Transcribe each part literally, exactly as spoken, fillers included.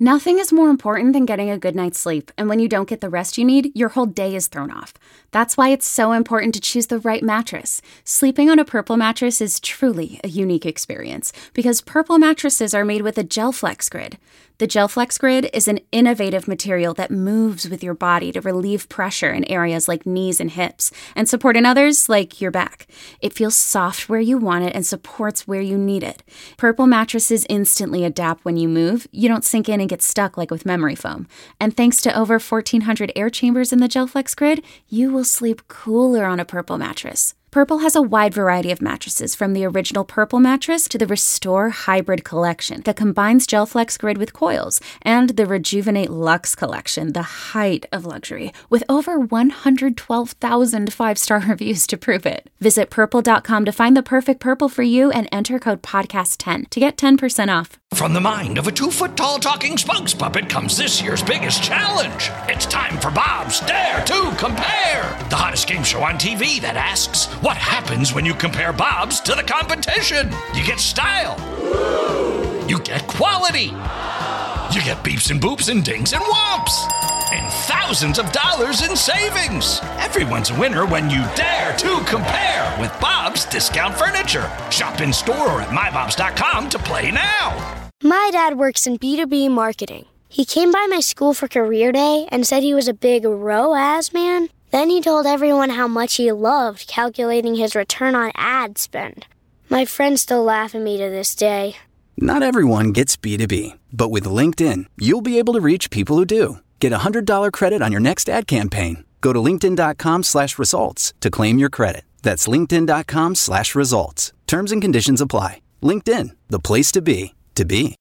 Nothing is more important than getting a good night's sleep, and when you don't get the rest you need, your whole day is thrown off. That's why it's so important to choose the right mattress. Sleeping on a Purple mattress is truly a unique experience, because Purple mattresses are made with a GelFlex Grid. The GelFlex Grid is an innovative material that moves with your body to relieve pressure in areas like knees and hips, and support in others like your back. It feels soft where you want it and supports where you need it. Purple mattresses instantly adapt when you move. You don't sink in and get stuck like with memory foam. And thanks to over fourteen hundred air chambers in the GelFlex Grid, you will sleep cooler on a Purple mattress. Purple has a wide variety of mattresses, from the original Purple mattress to the Restore Hybrid collection that combines GelFlex Grid with coils, and the Rejuvenate Luxe collection, the height of luxury, with over one hundred twelve thousand five-star reviews to prove it. Visit purple dot com to find the perfect Purple for you and enter code podcast ten to get ten percent off. From the mind of a two-foot-tall talking spokes puppet comes this year's biggest challenge. It's time for Bob's Dare to Compare, the hottest game show on T V that asks, what happens when you compare Bob's to the competition? You get style. You get quality. You get beeps and boops and dings and whomps. And thousands of dollars in savings. Everyone's a winner when you dare to compare with Bob's Discount Furniture. Shop in store or at my bobs dot com to play now. My dad works in B two B marketing. He came by my school for career day and said he was a big R O A S man. Then he told everyone how much he loved calculating his return on ad spend. My friends still laugh at me to this day. Not everyone gets B two B, but with LinkedIn, you'll be able to reach people who do. Get a one hundred dollars credit on your next ad campaign. Go to linkedin dot com slash results to claim your credit. That's linkedin dot com slash results. Terms and conditions apply. LinkedIn, the place to be, to be.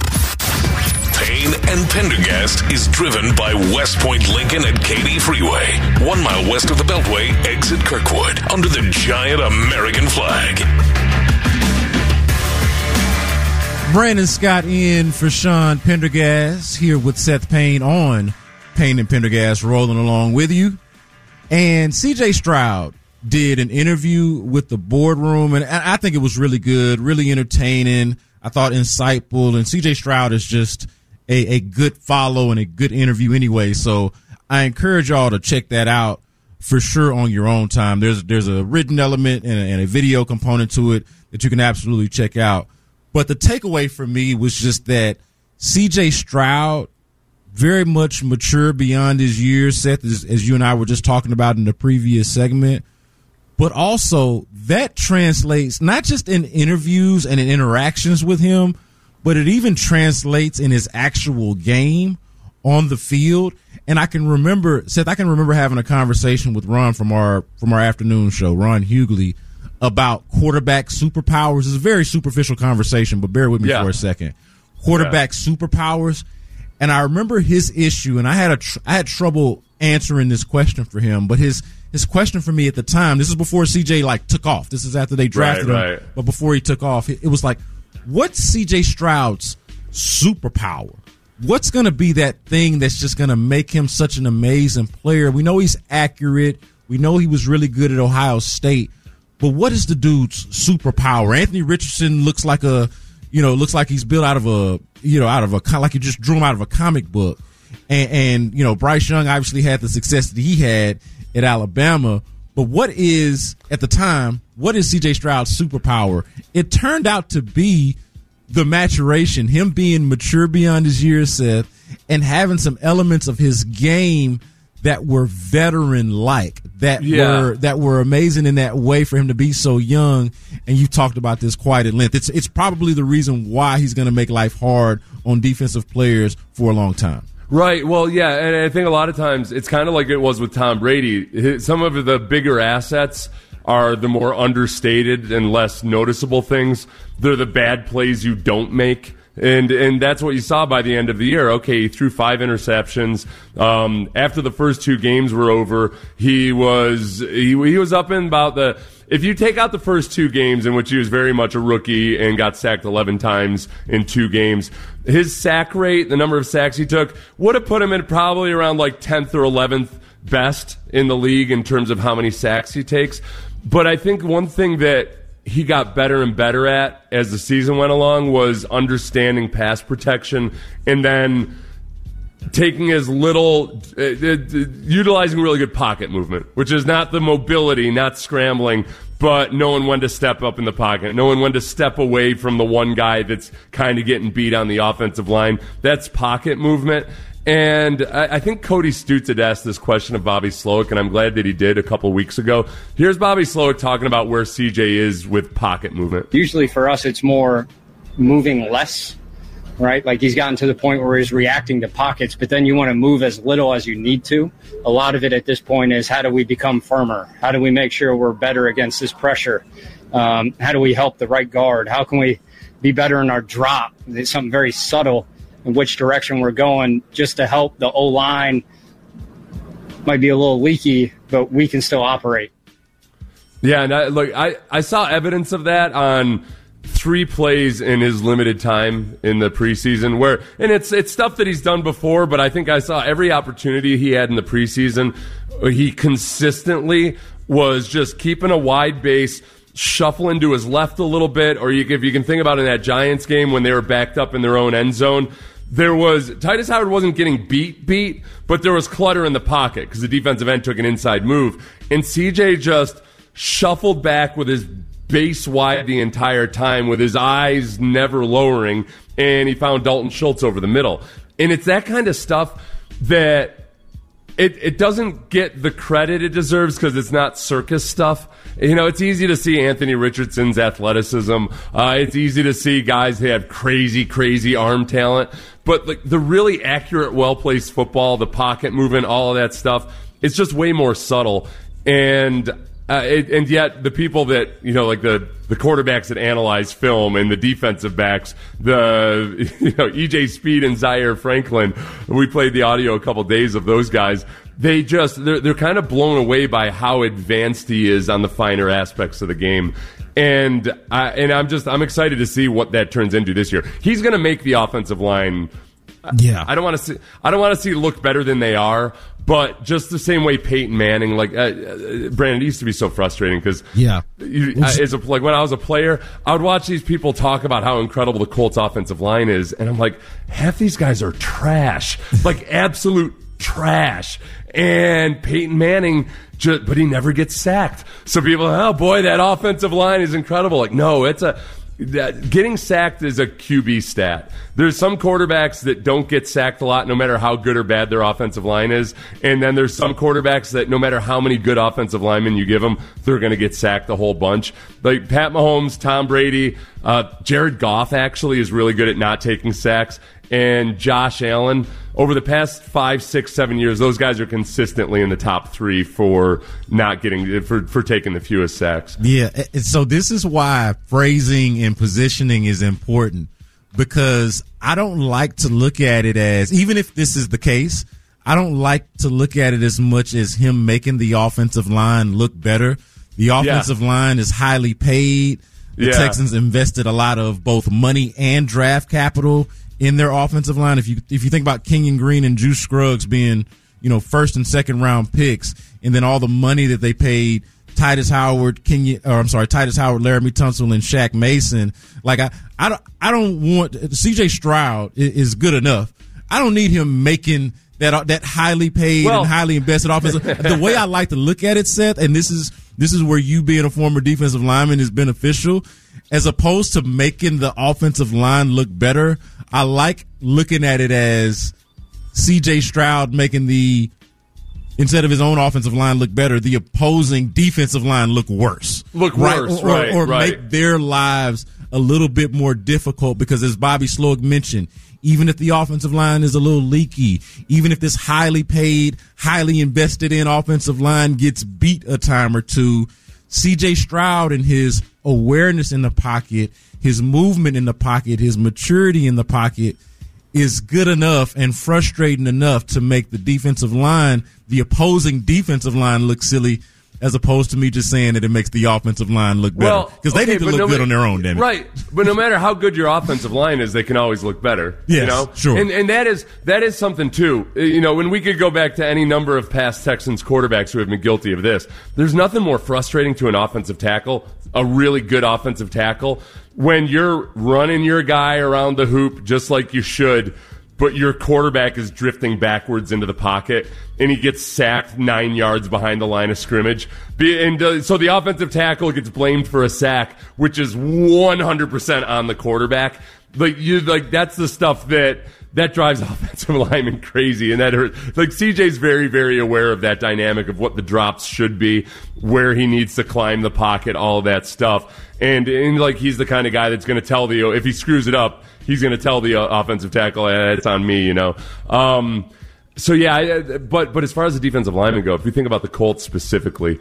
Payne and Pendergast is driven by West Point Lincoln at Katy Freeway. One mile west of the Beltway, exit Kirkwood, under the giant American flag. Brandon Scott in for Sean Pendergast, here with Seth Payne on Payne and Pendergast, rolling along with you. And C J Stroud did an interview with the boardroom, and I think it was really good, really entertaining. I thought insightful, and C J Stroud is just a, a good follow and a good interview anyway. So I encourage y'all to check that out for sure on your own time. There's there's a written element and a, and a video component to it that you can absolutely check out. But the takeaway for me was just that C J Stroud, very much mature beyond his years, Seth, as, as you and I were just talking about in the previous segment. But also that translates not just in interviews and in interactions with him, but it even translates in his actual game on the field. And I can remember, Seth, I can remember having a conversation with Ron from our from our afternoon show, Ron Hughley, about quarterback superpowers. It's a very superficial conversation, but bear with me yeah. for a second. Quarterback yeah. superpowers. And I remember his issue, and I had a tr- I had trouble answering this question for him, but his his question for me at the time, this is before C J like took off. This is after they drafted right, him, right. but before he took off, it, it was like, what's C J Stroud's superpower? What's going to be that thing that's just going to make him such an amazing player? We know he's accurate. We know he was really good at Ohio State. But what is the dude's superpower? Anthony Richardson looks like a, you know, looks like he's built out of a, you know, out of a, like you just drew him out of a comic book. And, and, you know, Bryce Young obviously had the success that he had at Alabama. But what is, at the time, what is C J Stroud's superpower? It turned out to be the maturation, him being mature beyond his years, Seth, and having some elements of his game that were veteran-like, that yeah. were that were amazing in that way for him to be so young. And you talked about this quite at length. It's it's probably the reason why he's going to make life hard on defensive players for a long time. Right. Well, yeah, and I think a lot of times it's kind of like it was with Tom Brady. Some of the bigger assets are the more understated and less noticeable things. They're the bad plays you don't make. And and that's what you saw by the end of the year. Okay, he threw five interceptions. Um, after the first two games were over, he was he, he was up in about the. If you take out the first two games in which he was very much a rookie and got sacked eleven times in two games, his sack rate, the number of sacks he took, would have put him in probably around like tenth or eleventh best in the league in terms of how many sacks he takes. But I think one thing that he got better and better at as the season went along was understanding pass protection and then taking as little, uh, uh, utilizing really good pocket movement, which is not the mobility, not scrambling, but knowing when to step up in the pocket, knowing when to step away from the one guy that's kind of getting beat on the offensive line. That's pocket movement. And I, I think Cody Stutz had asked this question of Bobby Slowik, and I'm glad that he did a couple weeks ago. Here's Bobby Slowik talking about where C J is with pocket movement. Usually for us, it's more moving less, right? Like he's gotten to the point where he's reacting to pockets, but then you want to move as little as you need to. A lot of it at this point is how do we become firmer? How do we make sure we're better against this pressure? Um, how do we help the right guard? How can we be better in our drop? It's something very subtle in which direction we're going just to help the O-line. Might be a little leaky, but we can still operate. Yeah, and I, look, I, I saw evidence of that on three plays in his limited time in the preseason where, and it's it's stuff that he's done before, but I think I saw every opportunity he had in the preseason. He consistently was just keeping a wide base, shuffling to his left a little bit, or you, if you can think about in that Giants game when they were backed up in their own end zone, there was, Titus Howard wasn't getting beat, beat, but there was clutter in the pocket because the defensive end took an inside move. And C J just shuffled back with his base wide the entire time with his eyes never lowering, and he found Dalton Schultz over the middle. And it's that kind of stuff that it, it doesn't get the credit it deserves because it's not circus stuff. You know, it's easy to see Anthony Richardson's athleticism. Uh, it's easy to see guys who have crazy, crazy arm talent. But like the really accurate, well-placed football, the pocket movement, all of that stuff, it's just way more subtle. And Uh, it, and yet the people that, you know, like the, the quarterbacks that analyze film and the defensive backs, the, you know, E J Speed and Zaire Franklin, we played the audio a couple days of those guys. They just, they're, they're kind of blown away by how advanced he is on the finer aspects of the game. And I, and I'm just, I'm excited to see what that turns into this year. He's going to make the offensive line. Yeah. I don't want to see, I don't want to see look better than they are. But just the same way Peyton Manning, like uh, uh, Brandon, it used to be so frustrating because yeah, you, uh, as a, like when I was a player, I would watch these people talk about how incredible the Colts offensive line is, and I'm like, half these guys are trash, like absolute trash. And Peyton Manning, just, but he never gets sacked. So people, oh boy, that offensive line is incredible. Like, no, it's a. That getting sacked is a Q B stat. There's some quarterbacks that don't get sacked a lot no matter how good or bad their offensive line is. And then there's some quarterbacks that no matter how many good offensive linemen you give them, they're going to get sacked a whole bunch. Like Pat Mahomes, Tom Brady, uh, Jared Goff actually is really good at not taking sacks. And Josh Allen, over the past five, six, seven years, those guys are consistently in the top three for not getting for for taking the fewest sacks. Yeah, so this is why phrasing and positioning is important, because I don't like to look at it as, even if this is the case, I don't like to look at it as much as him making the offensive line look better. The offensive yeah. line is highly paid. The yeah. Texans invested a lot of both money and draft capital in their offensive line. If you if you think about Kenyon Green and Juice Scruggs being, you know, first and second round picks, and then all the money that they paid Titus Howard, Kenyon, or I'm sorry, Titus Howard, Laramie Tunsil, and Shaq Mason. Like I, I don't, I don't want C J Stroud is, is good enough. I don't need him making that that highly paid well, and highly invested offensive. The way I like to look at it, Seth, and this is this is where you being a former defensive lineman is beneficial, as opposed to making the offensive line look better. I like looking at it as C J Stroud making the, instead of his own offensive line look better, the opposing defensive line look worse. Look right? worse, or, right, or, or right. make their lives a little bit more difficult, because as Bobby Slowik mentioned, even if the offensive line is a little leaky, even if this highly paid, highly invested in offensive line gets beat a time or two, C J Stroud and his awareness in the pocket, his movement in the pocket, his maturity in the pocket is good enough and frustrating enough to make the defensive line, the opposing defensive line, look silly. as opposed to me just saying that it makes the offensive line look better. Because well, they okay, need to look no good ma- on their own, damn it. Right. But no matter how good your offensive line is, they can always look better. Yes, you know? sure. And, and that is that is something, too. You know, when we could go back to any number of past Texans quarterbacks who have been guilty of this, there's nothing more frustrating to an offensive tackle, a really good offensive tackle, when you're running your guy around the hoop just like you should, but your quarterback is drifting backwards into the pocket, and he gets sacked nine yards behind the line of scrimmage. And uh, so the offensive tackle gets blamed for a sack, which is one hundred percent on the quarterback. Like you, like that's the stuff that that drives offensive linemen crazy, and that hurts. Like C J's very, very aware of that dynamic of what the drops should be, where he needs to climb the pocket, all that stuff. And, and like he's the kind of guy that's going to tell the if he screws it up, he's going to tell the uh, offensive tackle, eh, it's on me, you know. Um, so yeah, I, but but as far as the defensive linemen go, if you think about the Colts specifically,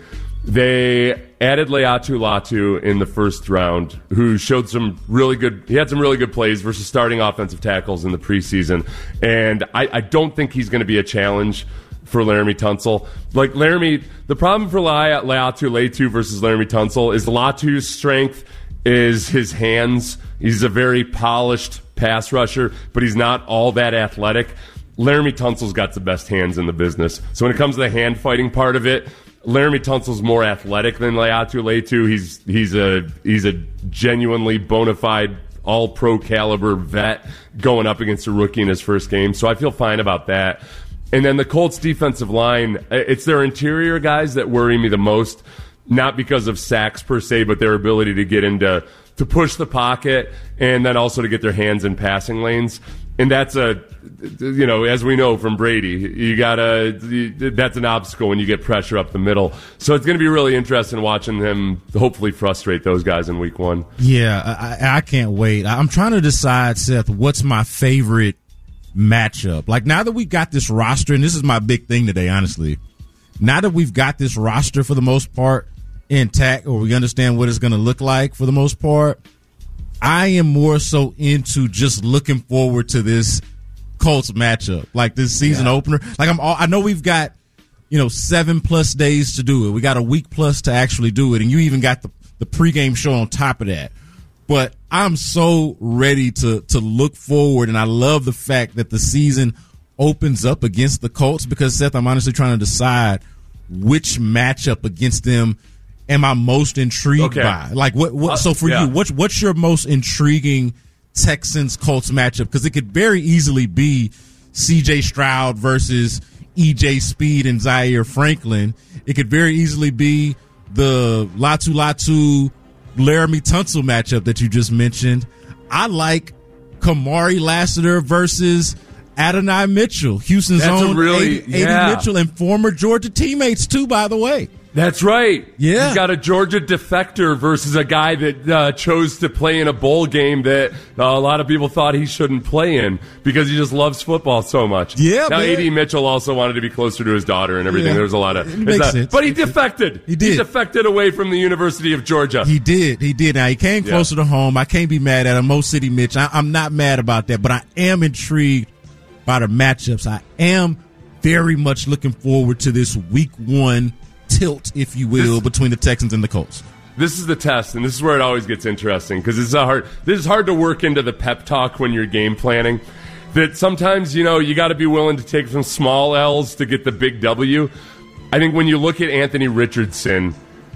they added Laiatu Latu in the first round, who showed some really good. He had some really good plays versus starting offensive tackles in the preseason, and I, I don't think he's going to be a challenge for Laramie Tunsil. Like Laramie, the problem for La- Laiatu Latu versus Laramie Tunsil is Latu's strength is his hands. He's a very polished pass rusher, but he's not all that athletic. Laramie Tunsil's got the best hands in the business. So when it comes to the hand fighting part of it, Laramie Tunsil's more athletic than Laiatu Latu. He's he's a he's a genuinely bona fide all pro caliber vet going up against a rookie in his first game. So I feel fine about that. And then the Colts defensive line, it's their interior guys that worry me the most, not because of sacks per se, but their ability to get into to push the pocket and then also to get their hands in passing lanes. And that's a, you know, as we know from Brady, you gotta, that's an obstacle when you get pressure up the middle. So it's going to be really interesting watching him hopefully frustrate those guys in week one. Yeah, I, I can't wait. I'm trying to decide, Seth, what's my favorite matchup. Like now that we've got this roster, and this is my big thing today, honestly, now that we've got this roster for the most part intact, or we understand what it's going to look like for the most part, I am more so into just looking forward to this Colts matchup, like this season yeah. opener. Like I'm, all, I know we've got, you know, seven plus days to do it. We got a week plus to actually do it, and you even got the the pregame show on top of that. But I'm so ready to to look forward, and I love the fact that the season opens up against the Colts because, Seth, I'm honestly trying to decide which matchup against them am I most intrigued okay. by. Like, what? what uh, so for yeah. you, what's what's your most intriguing Texans Colts matchup? Because it could very easily be C J Stroud versus E J Speed and Zaire Franklin. It could very easily be the Latu Latu Laramie Tunsil matchup that you just mentioned. I like Kamari Lassiter versus Adonai Mitchell, Houston's That's own really, A D yeah. Mitchell, and former Georgia teammates too, by the way. That's right. Yeah. You've got a Georgia defector versus a guy that uh, chose to play in a bowl game that uh, a lot of people thought he shouldn't play in because he just loves football so much. Yeah, now, man. A D Mitchell also wanted to be closer to his daughter and everything. Yeah. There was a lot of... It makes not, sense. But he defected. He did. He defected away from the University of Georgia. He did. He did. Now, he came Yeah. closer to home. I can't be mad at him. Mo City Mitch. I, I'm not mad about that, but I am intrigued by the matchups. I am very much looking forward to this week one tilt, if you will, this, between the Texans and the Colts. This is the test, and this is where it always gets interesting because it's a hard. This is hard to work into the pep talk when you're game planning. That sometimes, you know, you got to be willing to take some small L's to get the big W. I think when you look at Anthony Richardson,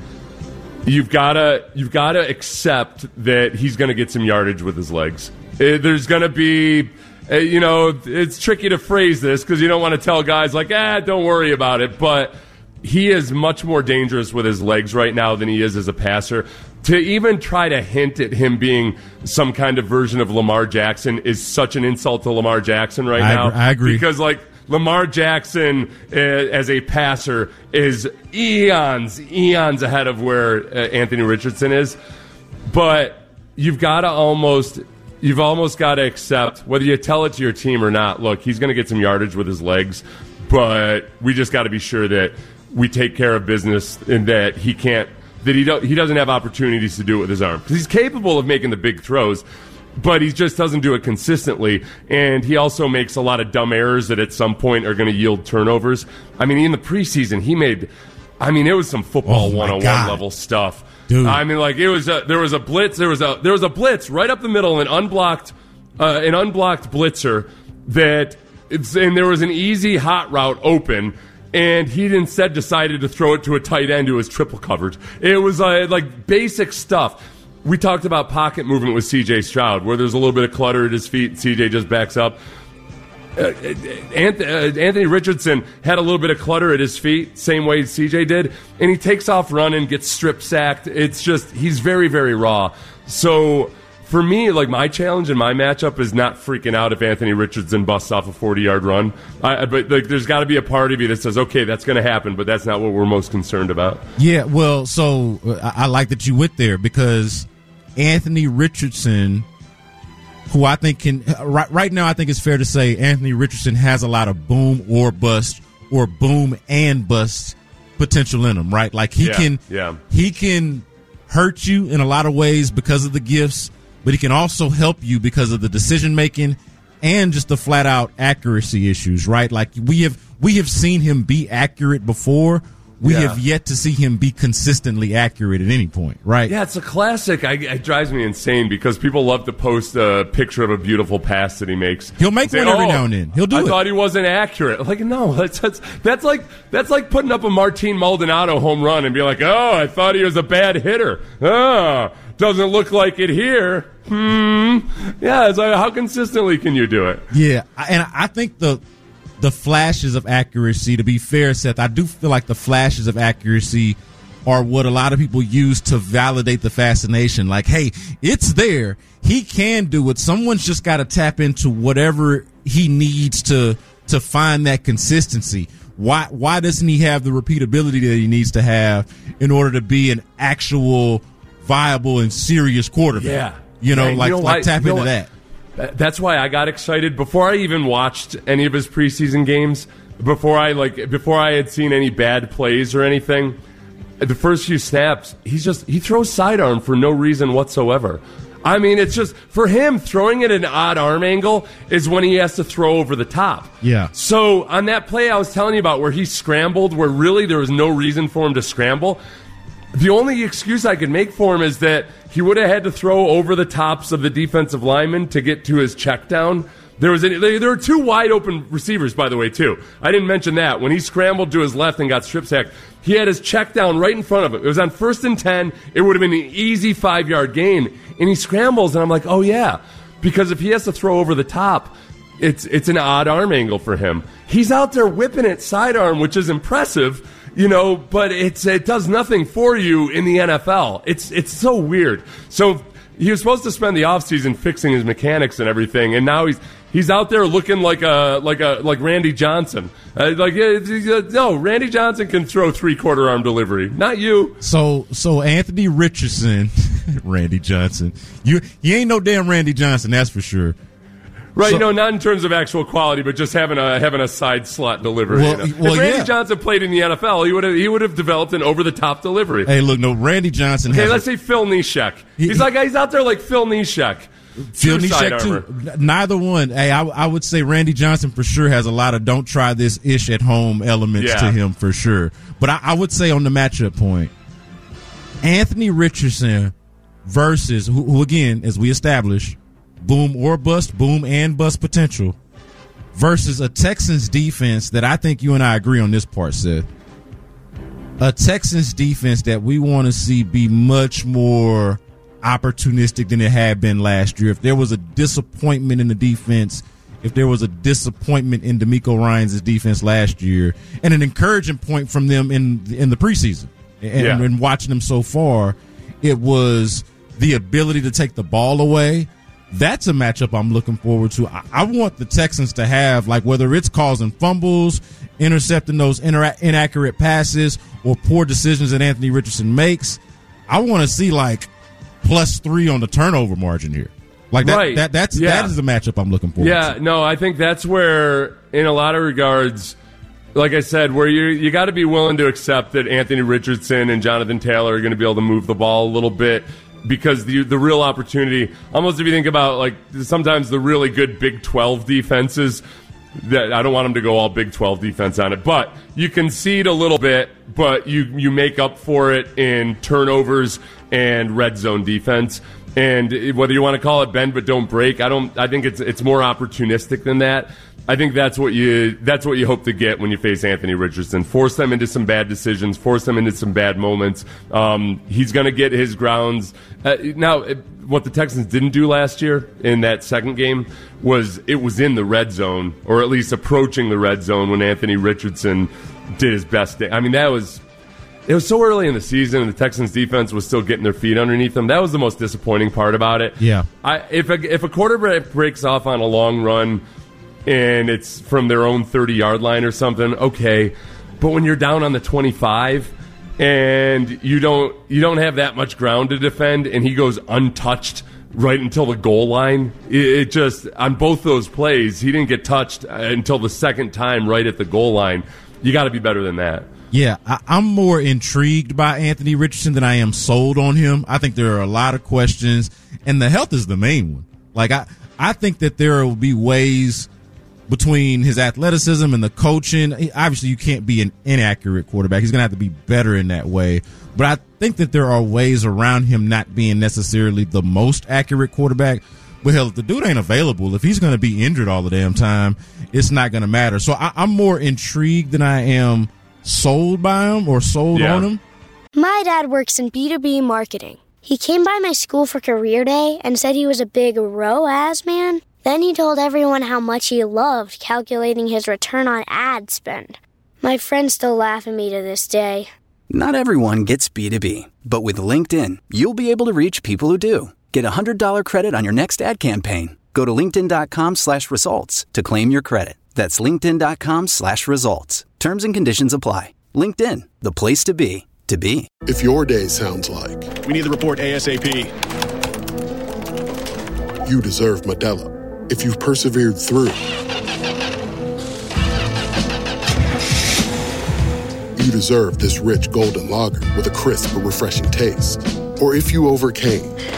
you've got to you've got to accept that he's going to get some yardage with his legs. There's going to be. Uh, you know, it's tricky to phrase this because you don't want to tell guys like, ah, don't worry about it. But he is much more dangerous with his legs right now than he is as a passer. To even try to hint at him being some kind of version of Lamar Jackson is such an insult to Lamar Jackson right I now. Agree, I agree. Because, like, Lamar Jackson uh, as a passer is eons, eons ahead of where uh, Anthony Richardson is. But you've got to almost... You've almost got to accept, whether you tell it to your team or not, look, he's going to get some yardage with his legs, but we just got to be sure that we take care of business and that he can't, that he, don't, he doesn't have opportunities to do it with his arm. Because he's capable of making the big throws, but he just doesn't do it consistently. And he also makes a lot of dumb errors that at some point are going to yield turnovers. I mean, in the preseason, he made... I mean, it was some football Oh, my one oh one God. level stuff. Dude. I mean, like, it was a, there was a blitz, there was a there was a blitz right up the middle, an unblocked uh, an unblocked blitzer that it's, and there was an easy hot route open, and he instead decided to throw it to a tight end who was triple covered. It was uh, like basic stuff. We talked about pocket movement with C J Stroud, where there's a little bit of clutter at his feet. C J just backs up. Uh, Anthony Richardson had a little bit of clutter at his feet, same way C J did, and he takes off running, gets strip sacked. It's just, he's very, very raw. So for me, like, my challenge in my matchup is not freaking out if Anthony Richardson busts off a forty-yard run. I, but like, there's got to be a part of you that says, okay, that's going to happen, but that's not what we're most concerned about. Yeah, well, so uh, I, I like that you went there because Anthony Richardson, who I think can right, right now, I think it's fair to say Anthony Richardson has a lot of boom or bust or boom and bust potential in him, right? Like he Yeah, can, yeah. he can hurt you in a lot of ways because of the gifts, but he can also help you because of the decision making and just the flat out accuracy issues, right? Like we have we have seen him be accurate before. We Yeah. have yet to see him be consistently accurate at any point, right? Yeah, it's a classic. I, it drives me insane because people love to post a picture of a beautiful pass that he makes. He'll make Say, one every "Oh, now and then. He'll do I it." I thought he wasn't accurate. Like, no, that's, that's that's like that's like putting up a Martin Maldonado home run and be like, oh, I thought he was a bad hitter. Oh, doesn't look like it here. Hmm. Yeah, it's like, how consistently can you do it? Yeah, I- and I think the the flashes of accuracy, to be fair, Seth, I do feel like the flashes of accuracy are what a lot of people use to validate the fascination. Like, hey, it's there. He can do it. Someone's just got to tap into whatever he needs to to find that consistency. Why why doesn't he have the repeatability that he needs to have in order to be an actual viable and serious quarterback? Yeah. You know, Yeah, like, you know like why- tap you know into why- that. That's why I got excited before I even watched any of his preseason games. Before I like, before I had seen any bad plays or anything, the first few snaps, he's just he throws sidearm for no reason whatsoever. I mean, it's just for him throwing at an odd arm angle is when he has to throw over the top. Yeah. So on that play I was telling you about where he scrambled, where really there was no reason for him to scramble. The only excuse I could make for him is that he would have had to throw over the tops of the defensive linemen to get to his check down. There was a, there were two wide open receivers, by the way, too. I didn't mention that. When he scrambled to his left and got strip sacked, he had his check down right in front of him. It was on first and ten. It would have been an easy five-yard gain. And he scrambles, and I'm like, oh, yeah. Because if he has to throw over the top, it's it's an odd arm angle for him. He's out there whipping it sidearm, which is impressive. You know, but it's it does nothing for you in the N F L. It's it's so weird. So he was supposed to spend the offseason fixing his mechanics and everything, and now he's he's out there looking like a like a like Randy Johnson. Uh, like uh, no, Randy Johnson can throw three quarter arm delivery, not you. So so Anthony Richardson, Randy Johnson. You you ain't no damn Randy Johnson, that's for sure. Right, So- you know, not in terms of actual quality, but just having a having a side slot delivery. Well, you know? well, if Randy yeah. Johnson played in the N F L, he would have he would have developed an over the top delivery. Hey, look, no, Randy Johnson. Okay, has let's a, say Phil Nishek. He- He's like he's out there like Phil Nishek. Phil True side Nishek armor. too. N- Neither one. Hey, I, I would say Randy Johnson for sure has a lot of "don't try this ish at home" elements Yeah. to him for sure. But I, I would say on the matchup point, Anthony Richardson versus who, who again, as we established, boom or bust, boom and bust potential, versus a Texans defense that I think you and I agree on this part, Seth. A Texans defense that we want to see be much more opportunistic than it had been last year. If there was a disappointment in the defense, if there was a disappointment in DeMeco Ryans' defense last year, and an encouraging point from them in in the preseason, and, Yeah. and watching them so far, it was the ability to take the ball away. That's a matchup I'm looking forward to. I, I want the Texans to have, like, whether it's causing fumbles, intercepting those inera- inaccurate passes, or poor decisions that Anthony Richardson makes, I want to see, like, plus three on the turnover margin here. Like, that, Right. that that's Yeah. that is the matchup I'm looking forward Yeah, to. no, I think that's where, in a lot of regards, like I said, where you you got to be willing to accept that Anthony Richardson and Jonathan Taylor are going to be able to move the ball a little bit, because the the real opportunity, almost if you think about, like, sometimes the really good Big twelve defenses, That I don't want them to go all Big twelve defense on it. But you concede a little bit, but you, you make up for it in turnovers and red zone defense. And whether you want to call it bend but don't break, I don't. I think it's it's more opportunistic than that. I think that's what you that's what you hope to get when you face Anthony Richardson. Force them into some bad decisions. Force them into some bad moments. Um, he's going to get his grounds. Uh, now, it, what the Texans didn't do last year in that second game was it was in the red zone, or at least approaching the red zone when Anthony Richardson did his best day. I mean, that was. It was so early in the season, and the Texans' defense was still getting their feet underneath them. That was the most disappointing part about it. Yeah. I, if a, if a quarterback breaks off on a long run and it's from their own thirty-yard line or something, okay. But when you're down on the twenty-five and you don't you don't have that much ground to defend, and he goes untouched right until the goal line, it, it just on both those plays, he didn't get touched until the second time right at the goal line. You got to be better than that. Yeah, I, I'm more intrigued by Anthony Richardson than I am sold on him. I think there are a lot of questions, and the health is the main one. Like, I, I think that there will be ways between his athleticism and the coaching. Obviously, you can't be an inaccurate quarterback. He's going to have to be better in that way. But I think that there are ways around him not being necessarily the most accurate quarterback. But hell, if the dude ain't available, if he's going to be injured all the damn time, it's not going to matter. So I, I'm more intrigued than I am sold by him or sold yeah. on him. My dad works in B two B marketing. He came by my school for career day and said he was a big R O A S man. Then he told everyone how much he loved calculating his return on ad spend. My friends still laugh at me to this day. Not everyone gets B two B, but with LinkedIn, you'll be able to reach people who do. Get a one hundred dollars credit on your next ad campaign. Go to linkedin.com slash results to claim your credit. That's linkedin.com slash results. Terms and conditions apply. LinkedIn, the place to be, to be. If your day sounds like, we need the report ASAP. You deserve Modelo. If you've persevered through, you deserve this rich golden lager with a crisp but refreshing taste. Or if you overcame.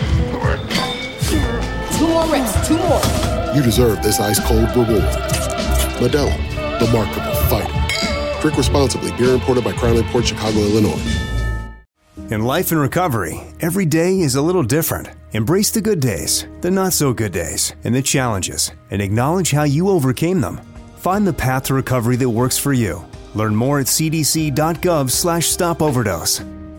Two more reps, two more. You deserve this ice-cold reward. Modelo, the Markable Fighter. Drink responsibly. Beer imported by Crown Imports, Chicago, Illinois. In life and recovery, every day is a little different. Embrace the good days, the not-so-good days, and the challenges, and acknowledge how you overcame them. Find the path to recovery that works for you. Learn more at cdc.gov slash stop overdose.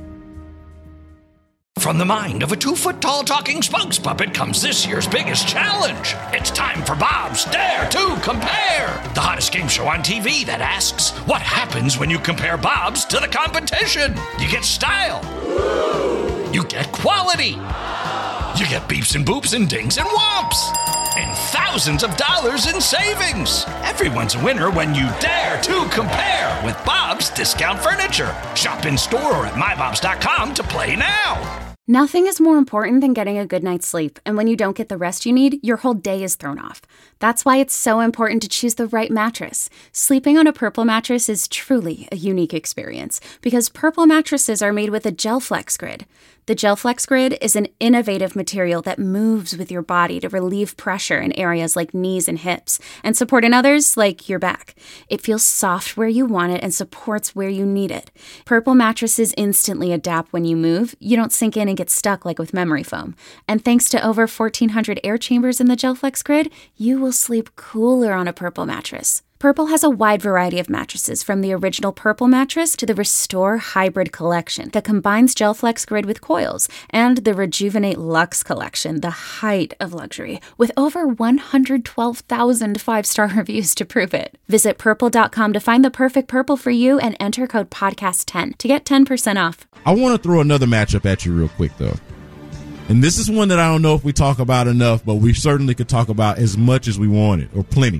From the mind of a two-foot-tall talking spokes puppet comes this year's biggest challenge. It's time for Bob's Dare to Compare, the hottest game show on T V that asks, what happens when you compare Bob's to the competition? You get style. You get quality. You get beeps and boops and dings and whomps. And thousands of dollars in savings. Everyone's a winner when you dare to compare with Bob's Discount Furniture. Shop in store or at my bobs dot com to play now. Nothing is more important than getting a good night's sleep, and when you don't get the rest you need, your whole day is thrown off. That's why it's so important to choose the right mattress. Sleeping on a Purple mattress is truly a unique experience, because Purple mattresses are made with a GelFlex Grid. The GelFlex Grid is an innovative material that moves with your body to relieve pressure in areas like knees and hips, and support in others like your back. It feels soft where you want it and supports where you need it. Purple mattresses instantly adapt when you move. You don't sink in and get stuck like with memory foam. And thanks to over fourteen hundred air chambers in the GelFlex Grid, you will sleep cooler on a Purple mattress. Purple has a wide variety of mattresses, from the original Purple mattress to the Restore Hybrid collection that combines GelFlex Grid with coils, and the Rejuvenate Luxe collection, the height of luxury, with over one hundred twelve thousand five-star reviews to prove it. Visit purple dot com to find the perfect Purple for you and enter code podcast ten to get ten percent off. I want to throw another matchup at you real quick, though. And this is one that I don't know if we talk about enough, but we certainly could talk about as much as we wanted, or plenty.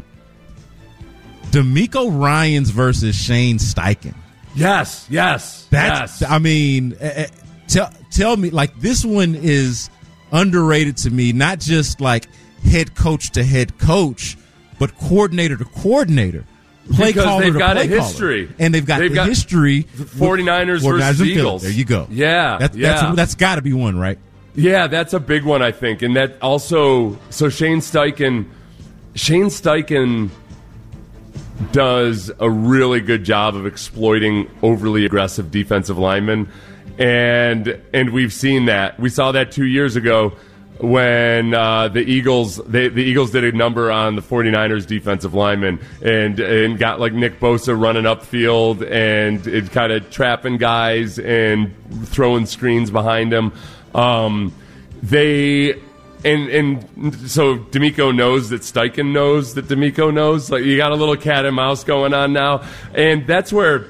DeMeco Ryans versus Shane Steichen. Yes, yes, That's, yes. I mean, uh, tell tell me, like, this one is underrated to me, not just like head coach to head coach, but coordinator to coordinator. Play because caller they've to got play a history. Caller. And they've got they've the got history. forty-niners, forty-niners versus Eagles. There you go. Yeah, that's, yeah. That's, that's got to be one, right? Yeah, that's a big one, I think. And that also, so Shane Steichen, Shane Steichen does a really good job of exploiting overly aggressive defensive linemen. And and we've seen that. We saw that two years ago when uh, the Eagles they, the Eagles did a number on the 49ers defensive linemen and and got like Nick Bosa running upfield and it kind of trapping guys and throwing screens behind him. Um, they and and so D'Amico knows that Steichen knows that D'Amico knows. Like you got a little cat and mouse going on now, and that's where.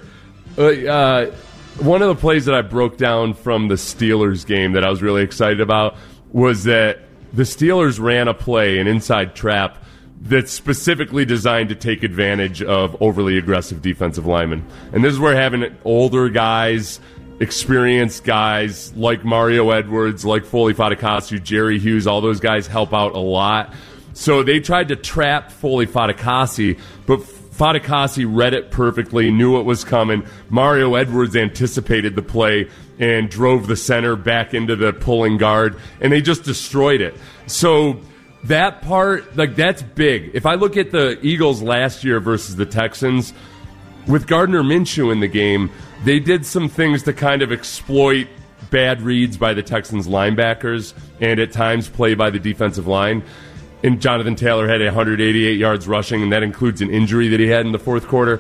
Uh, one of the plays that I broke down from the Steelers game that I was really excited about was that the Steelers ran a play, an inside trap, that's specifically designed to take advantage of overly aggressive defensive linemen. And this is where having older guys, experienced guys like Mario Edwards, like Foley Fatukasi, Jerry Hughes, all those guys help out a lot. So they tried to trap Foley Fatukasi, but Fatukasi read it perfectly, knew what was coming. Mario Edwards anticipated the play and drove the center back into the pulling guard, and they just destroyed it. So that part, like, that's big. If I look at the Eagles last year versus the Texans, with Gardner Minshew in the game, they did some things to kind of exploit bad reads by the Texans linebackers and at times play by the defensive line. And Jonathan Taylor had one hundred eighty-eight yards rushing, and that includes an injury that he had in the fourth quarter.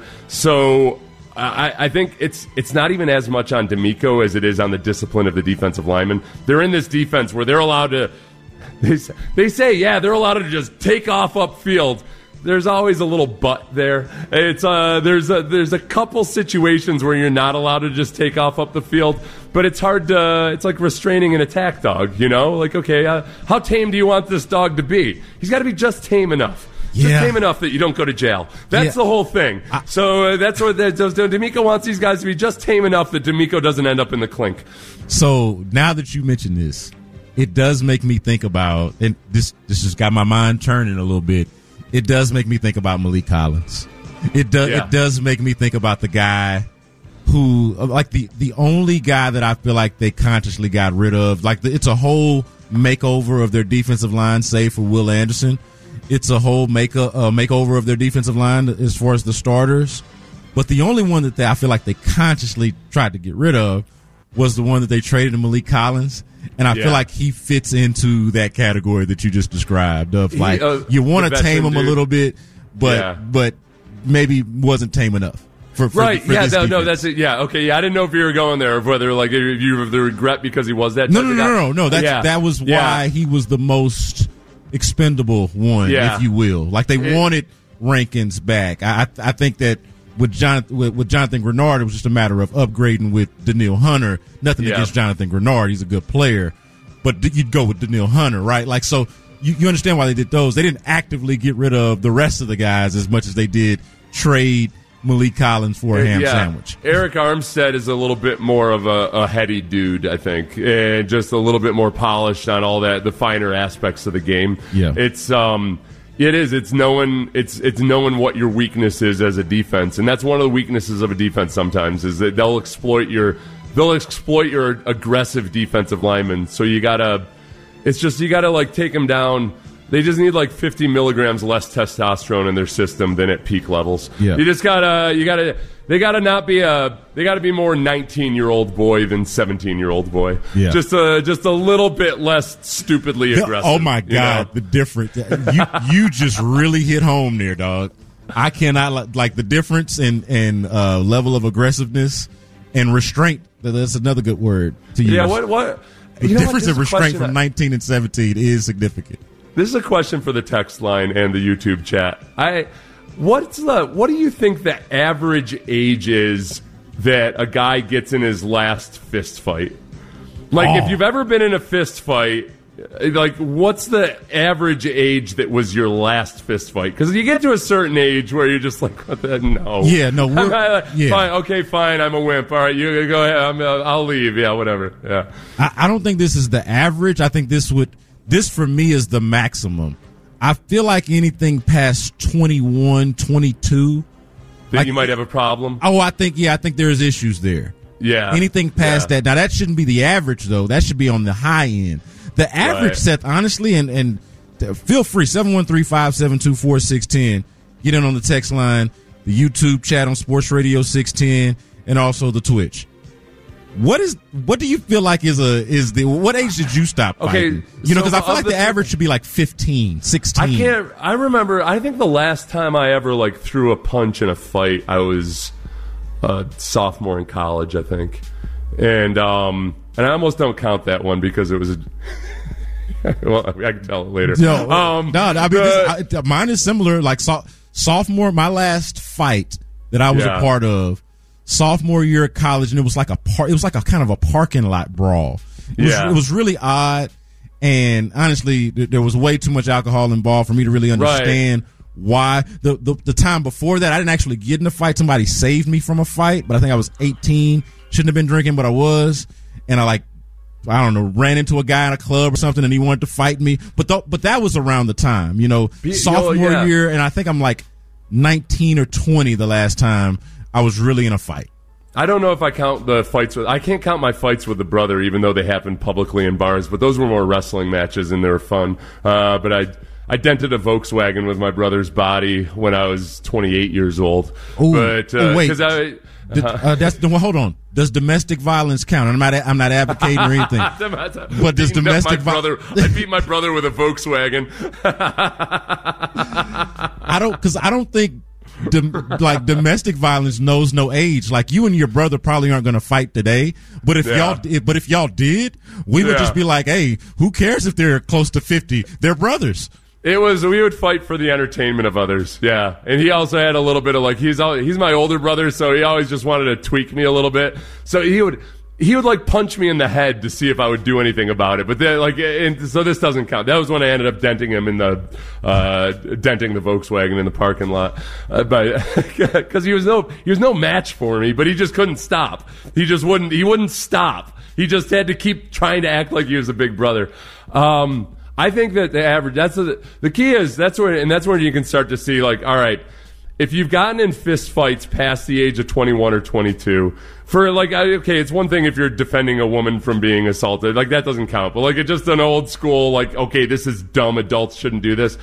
So I, I think it's it's not even as much on D'Amico as it is on the discipline of the defensive linemen. They're in this defense where they're allowed to they, they say, yeah, they're allowed to just take off upfield. There's always a little but there. It's uh, there's a there's a couple situations where you're not allowed to just take off up the field, but it's hard to. It's like restraining an attack dog, you know. Like, okay, uh, how tame do you want this dog to be? He's got to be just tame enough, just yeah. tame enough that you don't go to jail. That's yeah. the whole thing. I, so uh, that's what that, D'Amico wants these guys to be just tame enough that D'Amico doesn't end up in the clink. So now that you mention this, it does make me think about, and this this has got my mind turning a little bit. It does make me think about Malik Collins. It does. Yeah. It does make me think about the guy who, like the the only guy that I feel like they consciously got rid of. Like the, it's a whole makeover of their defensive line, save for Will Anderson. It's a whole make a, uh, makeover of their defensive line as far as the starters. But the only one that they, I feel like they consciously tried to get rid of was the one that they traded to Malik Collins. And I yeah. feel like he fits into that category that you just described of like he, uh, you want to tame him dude. a little bit, but yeah. but maybe wasn't tame enough. For, for, right? For yeah, this no, defense. no, that's it. Yeah, okay. Yeah, I didn't know if you were going there, or whether like if you have the regret because he was that. No, no, no, guy. no, no. That's yeah. that was why yeah. he was the most expendable one, yeah. if you will. Like they it, wanted Rankins back. I I, I think that. With Jonathan, with, with Jonathan Grenard, it was just a matter of upgrading with Danielle Hunter. Nothing yeah. against Jonathan Grenard; he's a good player, but you'd go with Danielle Hunter, right? Like, so you, you understand why they did those. They didn't actively get rid of the rest of the guys as much as they did trade Malik Collins for a ham yeah. sandwich. Eric Armstead is a little bit more of a, a heady dude, I think, and just a little bit more polished on all that, the finer aspects of the game. Yeah, it's um. It is. It's knowing. It's it's knowing what your weakness is as a defense, and that's one of the weaknesses of a defense. Sometimes is that they'll exploit your they'll exploit your aggressive defensive linemen. So you gotta. It's just you gotta like take them down. They just need like fifty milligrams less testosterone in their system than at peak levels. Yeah. You just gotta. You gotta. They gotta not be a. They gotta be more nineteen year old boy than seventeen year old boy. Yeah. Just a. Just a little bit less stupidly aggressive. Oh my god, you know? The difference. You you just really hit home there, dog. I cannot like the difference in in uh, level of aggressiveness and restraint. That's another good word to use. Yeah. What what. The you difference in restraint from I, nineteen and seventeen is significant. This is a question for the text line and the YouTube chat. I. What's the? What do you think the average age is that a guy gets in his last fist fight? Like, oh. if you've ever been in a fist fight, like, what's the average age that was your last fist fight? Because you get to a certain age where you're just like, what the, no. Yeah, no. We're, like, yeah. Fine, okay, fine, I'm a wimp. All right, you go ahead. I'm, uh, I'll leave. Yeah, whatever. Yeah. I, I don't think this is the average. I think this would, this for me is the maximum. I feel like anything past twenty-one, twenty-two. Think like, you might have a problem? Oh, I think, yeah, I think there's issues there. Yeah. Anything past yeah. that. Now, that shouldn't be the average, though. That should be on the high end. The average, right. Seth, honestly, and, and feel free, seven one three, five seven two, four six one zero. Get in on the text line. the YouTube chat on Sports Radio six ten, and also the Twitch. What is what do you feel like is a is the what age did you stop fighting? Okay, you know, because so I feel like the, the average should be like fifteen, sixteen. I can't. I remember. I think the last time I ever like threw a punch in a fight, I was a sophomore in college, I think, and um, and I almost don't count that one because it was. A, well, I can tell it later. No, um, no. I mean, this, I, mine is similar. Like so, sophomore, my last fight that I was yeah. a part of. Sophomore year of college, and it was like a par- it was like a kind of a parking lot brawl. It was, yeah, it was really odd, and honestly, th- there was way too much alcohol involved for me to really understand right. why. The, the the time before that, I didn't actually get in a fight. Somebody saved me from a fight, but I think I was eighteen. Shouldn't have been drinking, but I was, and I like I don't know, ran into a guy in a club or something, and he wanted to fight me. But th- but that was around the time, you know, Be- sophomore yo, yeah. year, and I think I'm like nineteen or twenty the last time I was really in a fight. I don't know if I count the fights with... I can't count my fights with the brother, even though they happened publicly in bars, but those were more wrestling matches, and they were fun. Uh, but I I dented a Volkswagen with my brother's body when I was twenty-eight years old. Ooh, but, uh, oh, wait. Cause I, Did, uh, that's well, hold on. Does domestic violence count? I'm not. I'm not advocating or anything. But does domestic violence? I beat my brother with a Volkswagen. I don't, because I don't think dom, like domestic violence knows no age. Like you and your brother probably aren't going to fight today. But if yeah. y'all, but if y'all did, we would yeah. just be like, hey, who cares if they're close to fifty? They're brothers. It was we would fight for the entertainment of others, yeah. And he also had a little bit of like he's he's my older brother, so he always just wanted to tweak me a little bit. So he would he would like punch me in the head to see if I would do anything about it. But then like and so this doesn't count. That was when I ended up denting him in the uh, denting the Volkswagen in the parking lot, uh, but because he was no he was no match for me. But he just couldn't stop. He just wouldn't he wouldn't stop. He just had to keep trying to act like he was a big brother. Um, I think that the average, that's a, the key is, that's where, and that's where you can start to see, like, all right, if you've gotten in fist fights past the age of twenty-one or twenty-two, for, like, okay, it's one thing if you're defending a woman from being assaulted, like, that doesn't count, but, like, it's just an old school, like, okay, this is dumb, adults shouldn't do this.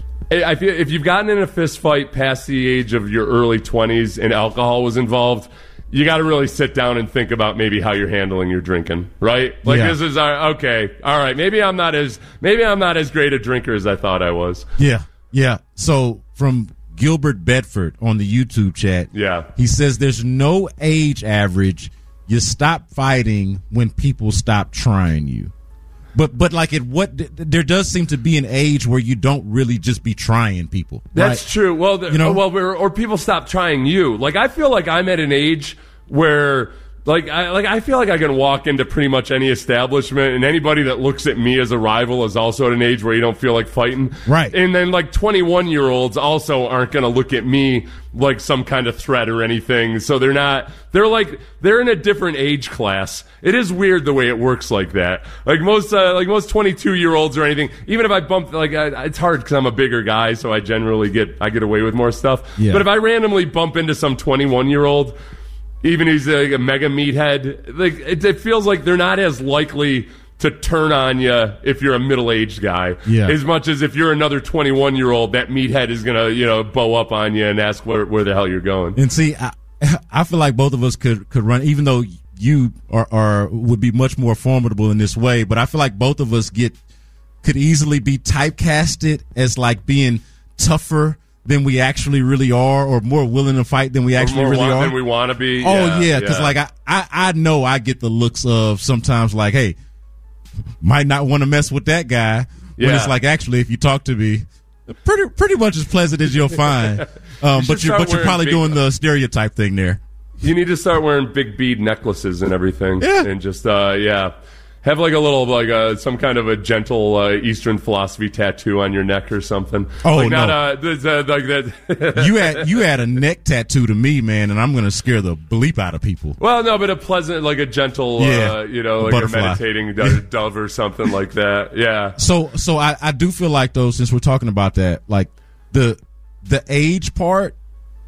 I feel if you've gotten in a fist fight past the age of your early twenties and alcohol was involved, you got to really sit down and think about maybe how you're handling your drinking, right? Like yeah. this is our, okay, all right. Maybe I'm not as maybe I'm not as great a drinker as I thought I was. Yeah, yeah. So from Gilbert Bedford on the YouTube chat, yeah, he says there's no age average. You stop fighting when people stop trying you. But but like at what there does seem to be an age where you don't really just be trying people. That's right? true. Well, the, you know, well, or, or people stop trying you. Like I feel like I'm at an age where, like, I like I feel like I can walk into pretty much any establishment, and anybody that looks at me as a rival is also at an age where you don't feel like fighting. Right. And then like twenty-one year olds also aren't going to look at me like some kind of threat or anything. So they're not. They're like they're in a different age class. It is weird the way it works like that. Like most, uh, like most twenty-two year olds or anything. Even if I bump, like I, it's hard because I'm a bigger guy, so I generally get I get away with more stuff. Yeah. But if I randomly bump into some twenty-one year old, even he's like a mega meathead, like it, it feels like they're not as likely to turn on you if you're a middle aged guy, yeah. as much as if you're another twenty-one year old, that meathead is gonna you know bow up on you and ask where where the hell you're going. And see, I, I feel like both of us could could run, even though you are, are would be much more formidable in this way. But I feel like both of us get could easily be typecasted as like being tougher than we actually really are, or more willing to fight than we actually more really want, are. Than we want to be. Oh yeah, yeah, because yeah. like I, I I know I get the looks of sometimes like, hey, might not want to mess with that guy. Yeah. When it's like actually, if you talk to me, pretty pretty much as pleasant as you'll find. Um, you but you're but you're probably big, doing the stereotype thing there. You need to start wearing big bead necklaces and everything, yeah. and just uh, yeah. Have like a little, like a, some kind of a gentle uh, Eastern philosophy tattoo on your neck or something. Oh, like no. Not, uh, th- th- like that. you add you add a neck tattoo to me, man, and I'm going to scare the bleep out of people. Well, no, but a pleasant, like a gentle, yeah, uh, you know, like butterfly. a meditating do- dove or something like that. Yeah. So, so I, I do feel like, though, since we're talking about that, like the the age part,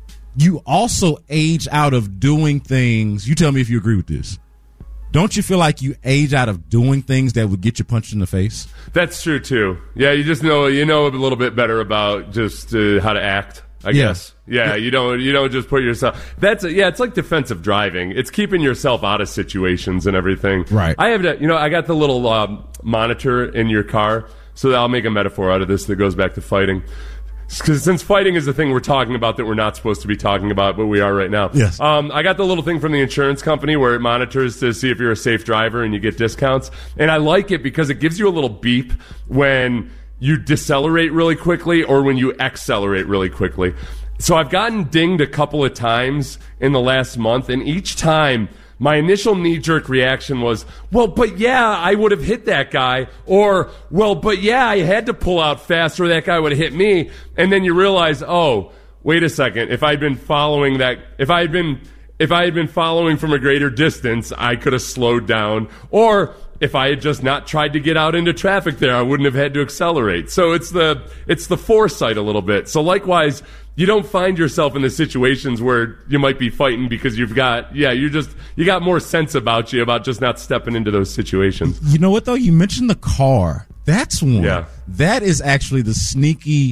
you also age out of doing things. You tell me if you agree with this. Don't you feel like you age out of doing things that would get you punched in the face? That's true too. Yeah, you just know you know a little bit better about just uh, how to act. I Yeah. guess. Yeah, you don't you don't just put yourself. That's a, yeah, it's like defensive driving. It's keeping yourself out of situations and everything. Right. I have to, you know, I got the little um, monitor in your car, so I'll make a metaphor out of this that goes back to fighting. Because since fighting is the thing we're talking about that we're not supposed to be talking about, but we are right now. Yes. Um, I got the little thing from the insurance company where it monitors to see if you're a safe driver and you get discounts. And I like it because it gives you a little beep when you decelerate really quickly or when you accelerate really quickly. So I've gotten dinged a couple of times in the last month, and each time my initial knee-jerk reaction was, well, but yeah, I would have hit that guy, or, well, but yeah, I had to pull out fast or that guy would have hit me. And then you realize, oh, wait a second, if I'd been following that, if I had been, if I had been following from a greater distance, I could have slowed down, or if I had just not tried to get out into traffic there, I wouldn't have had to accelerate. So it's the it's the foresight a little bit. So likewise, you don't find yourself in the situations where you might be fighting because you've got yeah, you just you got more sense about you about just not stepping into those situations. You know what though? You mentioned the car. That's one. Yeah. That is actually the sneaky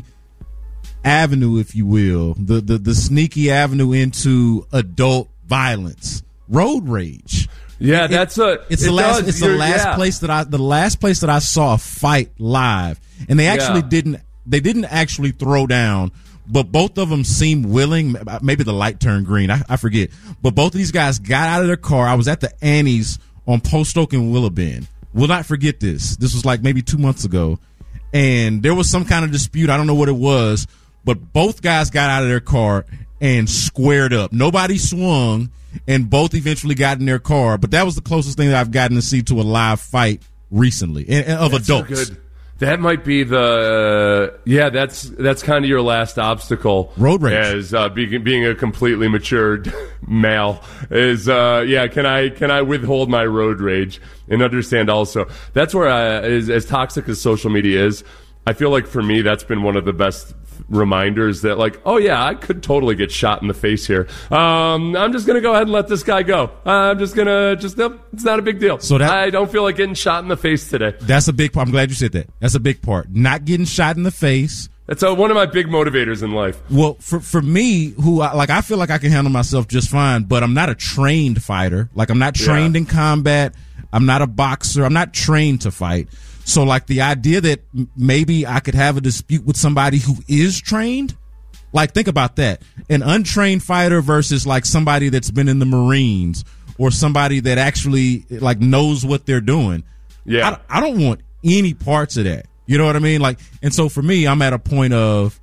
avenue, if you will, the the, the sneaky avenue into adult violence, road rage. Yeah, It- that's a. It's it the last. does. It's the You're- last yeah. place that I. The last place that I saw a fight live, and they actually Yeah. didn't. They didn't actually throw down, but both of them seemed willing. Maybe the light turned green. I, I forget. But both of these guys got out of their car. I was at the Annie's on Post Oak and Willow Bend. Will not forget this. This was like maybe two months ago, and there was some kind of dispute. I don't know what it was, but both guys got out of their car and squared up. Nobody swung. And both eventually got in their car. But that was the closest thing that I've gotten to see to a live fight recently and, and of That's so adults. good. That might be the uh, yeah. That's that's kind of your last obstacle. Road rage. as uh, being being a completely matured male is uh, yeah. Can I can I withhold my road rage and understand also that's where I, as, as toxic as social media is. I feel like for me that's been one of the best reminders that like, oh yeah, I could totally get shot in the face here. Um, I'm just gonna go ahead and let this guy go. I'm just gonna just nope, it's not a big deal. So that- I don't feel like getting shot in the face today. That's a big part. I'm glad you said that. That's a big part. Not getting shot in the face. That's uh, one of my big motivators in life. Well, for for me, who I, like I feel like I can handle myself just fine, but I'm not a trained fighter. Like I'm not trained Yeah. in combat. I'm not a boxer. I'm not trained to fight. So like the idea that m- maybe I could have a dispute with somebody who is trained, like think about that. An untrained fighter versus like somebody that's been in the Marines or somebody that actually like knows what they're doing. Yeah. I, I don't want any parts of that. You know what I mean? Like, and so for me, I'm at a point of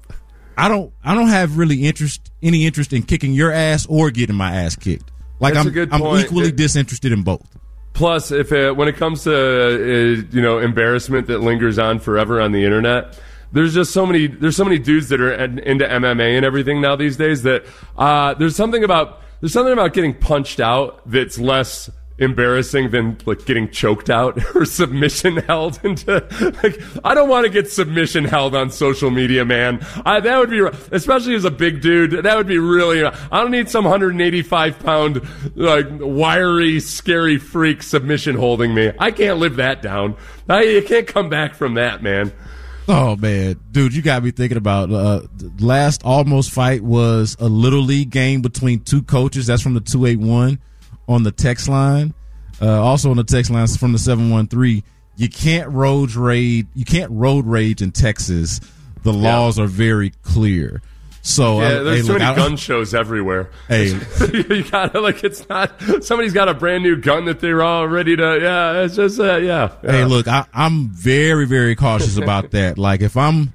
I don't I don't have really interest any interest in kicking your ass or getting my ass kicked. Like That's a I'm good I'm point. equally It- disinterested in both. Plus, if it, when it comes to uh, you know embarrassment that lingers on forever on the internet, there's just so many there's so many dudes that are in, into M M A and everything now these days that uh, there's something about there's something about getting punched out that's less embarrassing than like getting choked out or submission held into like I don't want to get submission held on social media, man. I, that would be especially as a big dude. That would be really. I don't need some one hundred eighty-five pound like wiry, scary freak submission holding me. I can't live that down. I, you can't come back from that, man. Oh man, dude, you got me thinking about uh, the last almost fight was a little league game between two coaches. That's from the two eight one on the text line. Uh, also on the text line from the seven one three. You can't road rage. You can't road rage in Texas. The laws are very clear. So Yeah, I, there's hey, too look, many I- gun shows everywhere. Hey. you gotta like it's not somebody's got a brand new gun that they're all ready to. Yeah, it's just uh, yeah, yeah. Hey, look, I, I'm very, very cautious about that. Like, if I'm,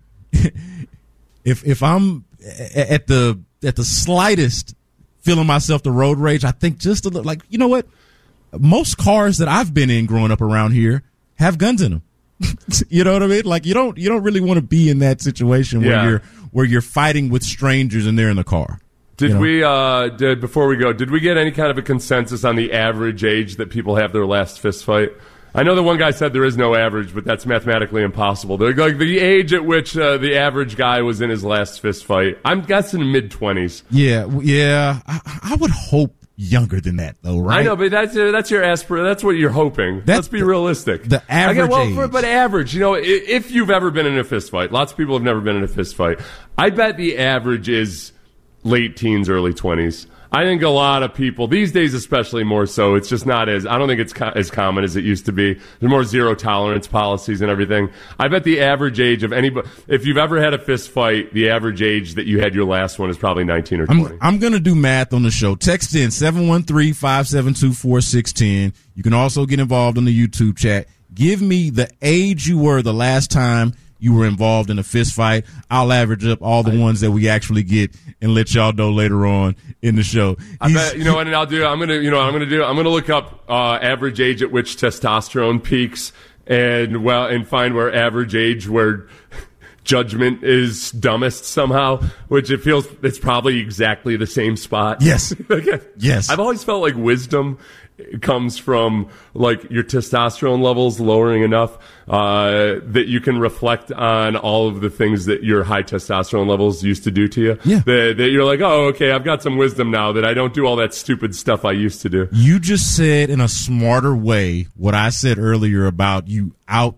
if if I'm a- at the at the slightest feeling myself to road rage, I think just a little. Like, you know what? Most cars that I've been in growing up around here have guns in them. You know what I mean? Like, you don't you don't really want to be in that situation where Yeah. you're where you're fighting with strangers and they're in the car. Did you know? we, uh, did, before we go, did we get any kind of a consensus on the average age that people have their last fist fight? I know the one guy said there is no average, but that's mathematically impossible. They're like the age at which uh, the average guy was in his last fist fight. I'm guessing mid-twenties. Yeah, w- yeah. I, I would hope younger than that, though, right? I know, but that's uh, that's your aspir- That's what you're hoping. That's Let's be the, realistic. The average I get, well, age. For, but average, you know, if you've ever been in a fist fight, lots of people have never been in a fist fight. I bet the average is late teens, early twenties. I think a lot of people, these days especially more so, it's just not as, I don't think it's co- as common as it used to be. There's more zero tolerance policies and everything. I bet the average age of anybody, if you've ever had a fist fight, the average age that you had your last one is probably nineteen or twenty. I'm, I'm going to do math on the show. Text in seven one three, five seven two, four six one zero. You can also get involved in the YouTube chat. Give me the age you were the last time you were involved in a fist fight. I'll average up all the ones that we actually get and let y'all know later on in the show. I bet, you know what, and I'll do, I'm going to, you know what I'm going to do? I'm going to look up uh, average age at which testosterone peaks and, well, and find where average age where judgment is dumbest somehow, which it feels, it's probably exactly the same spot. Yes. Yes. I've always felt like wisdom comes from like your testosterone levels lowering enough uh, that you can reflect on all of the things that your high testosterone levels used to do to you. Yeah. That, that you're like, oh, okay, I've got some wisdom now that I don't do all that stupid stuff I used to do. You just said in a smarter way what I said earlier about you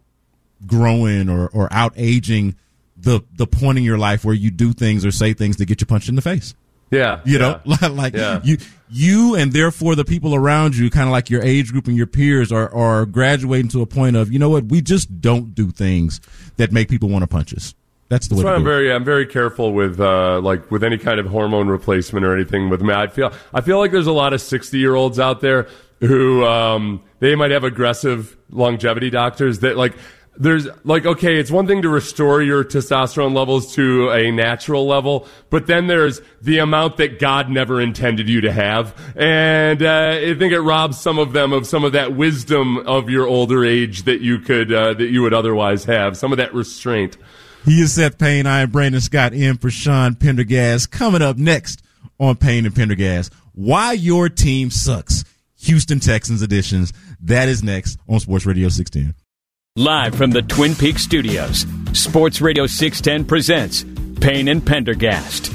outgrowing or, or out-aging the, the point in your life where you do things or say things that get you punched in the face. Yeah. You know, yeah. like yeah. you, you and therefore the people around you, kind of like your age group and your peers are, are graduating to a point of, you know what, we just don't do things that make people want to punch us. That's the That's way why to I'm do very, it. I'm very careful with, uh, like with any kind of hormone replacement or anything with me. I feel, I feel like there's a lot of sixty year olds out there who, um, they might have aggressive longevity doctors that like, there's like, okay, it's one thing to restore your testosterone levels to a natural level, but then there's the amount that God never intended you to have. And uh, I think it robs some of them of some of that wisdom of your older age that you could, uh, that you would otherwise have, some of that restraint. He is Seth Payne. I am Brandon Scott in for Sean Pendergast. Coming up next on Payne and Pendergast, why your team sucks. Houston Texans editions. That is next on Sports Radio six ten. Live from the Twin Peaks studios, Sports Radio six ten presents Payne and Pendergast.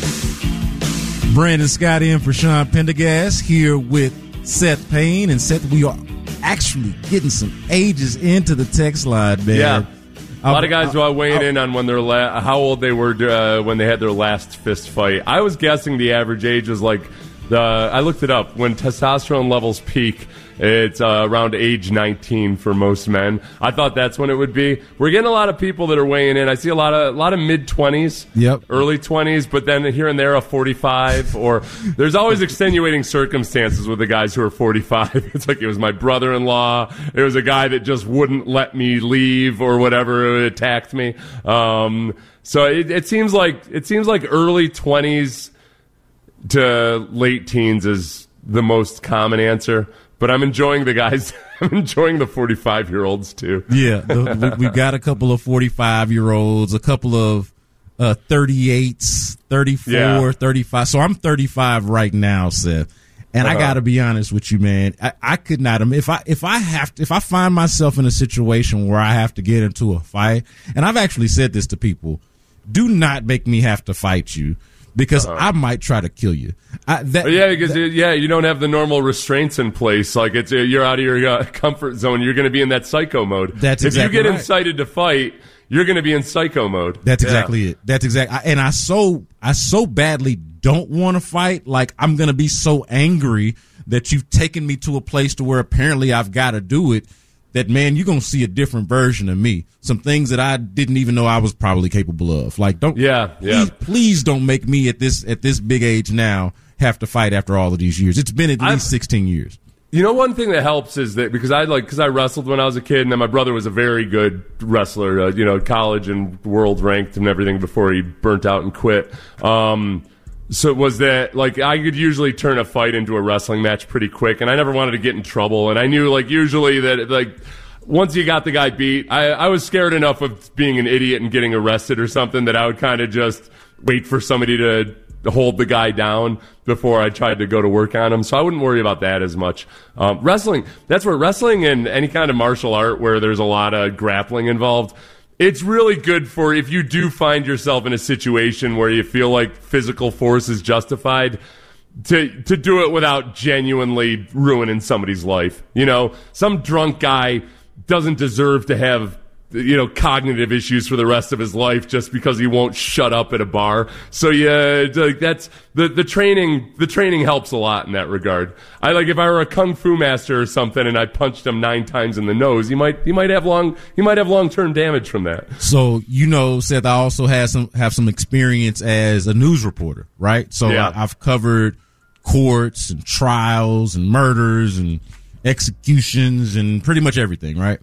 Brandon Scott in for Sean Pendergast here with Seth Payne. And Seth, we are actually getting some ages into the text line, man. Yeah. A lot of guys I, are weighing I, in on when they're la- how old they were uh, when they had their last fist fight. I was guessing the average age was like, the, I looked it up, when testosterone levels peak, it's uh, around age nineteen for most men. I thought that's when it would be. We're getting a lot of people that are weighing in. I see a lot of a lot of mid-twenties, yep. early twenties, but then here and there a forty-five. Or there's always extenuating circumstances with the guys who are forty-five. It's like it was my brother-in-law. It was a guy that just wouldn't let me leave or whatever, it attacked me. Um, so it, it seems like it seems like early twenties to late teens is the most common answer. But I'm enjoying the guys. I'm enjoying the forty-five-year-olds, too. Yeah, the, we, we got a couple of forty-five-year-olds, a couple of uh, thirty-eights, thirty-four, yeah. thirty-five. So I'm thirty-five right now, Seth. And uh-huh. I got to be honest with you, man. I, I could not. If I if I have to, if I find myself in a situation where I have to get into a fight, and I've actually said this to people, do not make me have to fight you. Because uh-huh. I might try to kill you. I, that, yeah, because that, yeah, you don't have the normal restraints in place. Like it's you're out of your uh, comfort zone. You're going to be in that psycho mode. That's if exactly you get right. incited to fight, you're going to be in psycho mode. That's yeah. exactly it. That's exactly. And I so I so badly don't want to fight. Like I'm going to be so angry that you've taken me to a place to where apparently I've got to do it. That, man, you're going to see a different version of me. Some things that I didn't even know I was probably capable of. Like, don't, yeah, yeah. Please, please don't make me at this, at this big age now have to fight after all of these years. It's been at least I've, sixteen years. You know, one thing that helps is that because I like, because I wrestled when I was a kid and then my brother was a very good wrestler, uh, you know, college and world ranked and everything before he burnt out and quit. Um, So it was that, like, I could usually turn a fight into a wrestling match pretty quick, and I never wanted to get in trouble. And I knew, like, usually that, like, once you got the guy beat, I, I was scared enough of being an idiot and getting arrested or something that I would kind of just wait for somebody to hold the guy down before I tried to go to work on him. So I wouldn't worry about that as much. Um, wrestling, that's where wrestling and any kind of martial art where there's a lot of grappling involved, it's really good for if you do find yourself in a situation where you feel like physical force is justified. to to do it without genuinely ruining somebody's life. You know, some drunk guy doesn't deserve to have, you know, cognitive issues for the rest of his life just because he won't shut up at a bar. So yeah, like that's the the training. The training helps a lot in that regard. I like if I were a kung fu master or something and I punched him nine times in the nose, he might he might have long he might have long term damage from that. So you know, Seth, I also have some have some experience as a news reporter, right? So yeah. I, I've covered courts and trials and murders and executions and pretty much everything, right?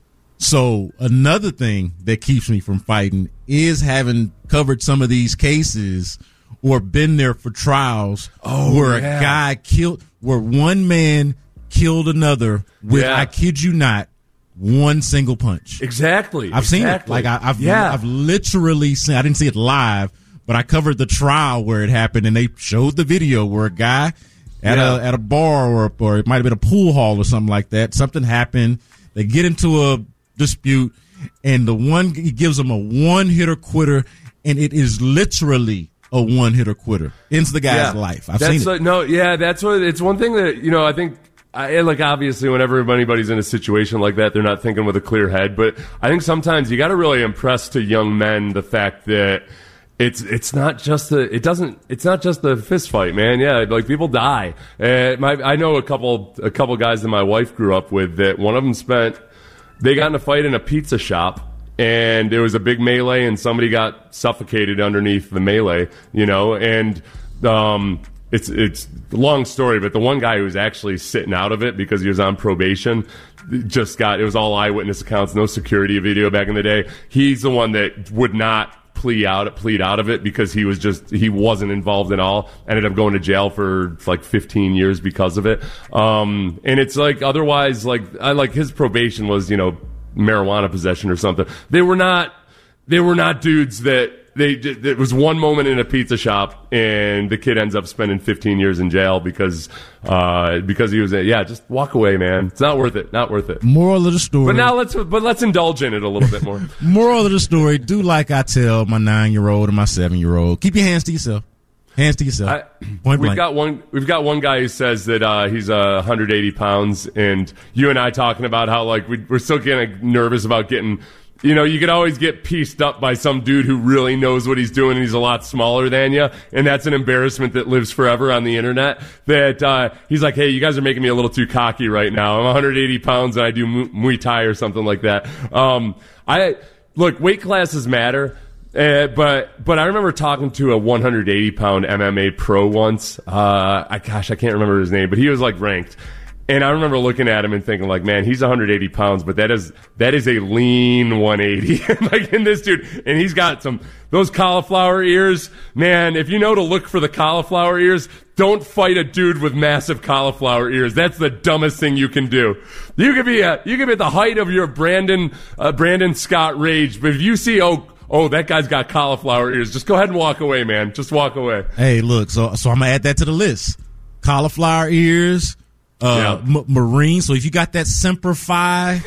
So another thing that keeps me from fighting is having covered some of these cases or been there for trials oh, where yeah. a guy killed, where one man killed another with, yeah. I kid you not, one single punch. Exactly. I've exactly. seen it. Like I, I've, yeah. I've literally seen, I didn't see it live, but I covered the trial where it happened and they showed the video where a guy at yeah. a, at a bar or, or it might have been a pool hall or something like that. Something happened. They get into a dispute and the one he gives him a one hitter quitter and it is literally a one hitter quitter. Ends the guy's yeah. life. I've that's seen it. Like, no, yeah, that's what it's one thing that, you know, I think I, like obviously whenever anybody's in a situation like that, they're not thinking with a clear head, but I think sometimes you got to really impress to young men the fact that It's it's not just the it doesn't it's not just the fist fight, man. Yeah, like people die. Uh, my I know a couple a couple guys that my wife grew up with that one of them spent they got in a fight in a pizza shop and there was a big melee and somebody got suffocated underneath the melee, you know, and um it's it's a long story, but the one guy who was actually sitting out of it because he was on probation just got it was all eyewitness accounts, no security video back in the day. He's the one that would not plea out plead out of it because he was just he wasn't involved at all, ended up going to jail for like fifteen years because of it. Um and it's like otherwise like I like his probation was, you know, marijuana possession or something. They were not they were not dudes that they it was one moment in a pizza shop and the kid ends up spending fifteen years in jail because uh because he was yeah just walk away, man. It's not worth it not worth it. Moral of the story, but now let's but let's indulge in it a little bit more. Moral of the story, do like I tell my nine year old and my seven year old, keep your hands to yourself. Hands to yourself. I, Point we've blank. got one. We've got one guy who says that uh, he's uh, one hundred eighty pounds, and you and I talking about how like we, we're still getting nervous about getting. You know, you could always get pieced up by some dude who really knows what he's doing and he's a lot smaller than you, and that's an embarrassment that lives forever on the internet. That uh, he's like, hey, you guys are making me a little too cocky right now. I'm one hundred eighty pounds and I do mu- Muay Thai or something like that. Um, I look, weight classes matter. Uh, but but I remember talking to a one hundred eighty pound M M A pro once. Uh, I gosh, I can't remember his name, but he was like ranked. And I remember looking at him and thinking, like, man, he's one hundred eighty pounds, but that is that is a lean one eighty. Like, in this dude, and he's got some those cauliflower ears. Man, if you know to look for the cauliflower ears, don't fight a dude with massive cauliflower ears. That's the dumbest thing you can do. You could be a, you could be at the height of your Brandon uh, Brandon Scott rage, but if you see oh. Oh, that guy's got cauliflower ears. Just go ahead and walk away, man. Just walk away. Hey, look, so so I'm going to add that to the list. Cauliflower ears, uh, yeah. m- marine. So if you got that Semper Fi